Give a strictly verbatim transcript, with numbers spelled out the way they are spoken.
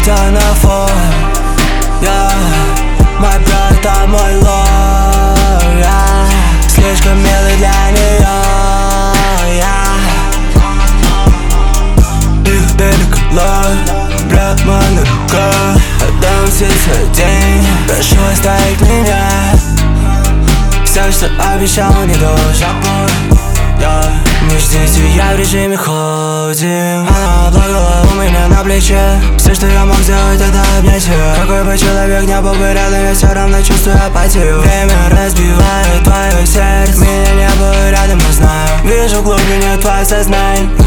светофор. Я, мой брат, а мой лор. Я слишком милый для нее. Я их берегло прямо на руках. Отдам все свой день, прошу оставить меня. Все, что обещал, не должен быть. Yeah. Не ждите, я в режиме ходим. Она плакала у меня на плече. Все, что я мог сделать, это обнять ее. Какой бы человек не был бы рядом, я все равно чувствую апатию. Время разбивает твое сердце. Меня не было рядом, но знаю. Вижу в глубине твое сознание.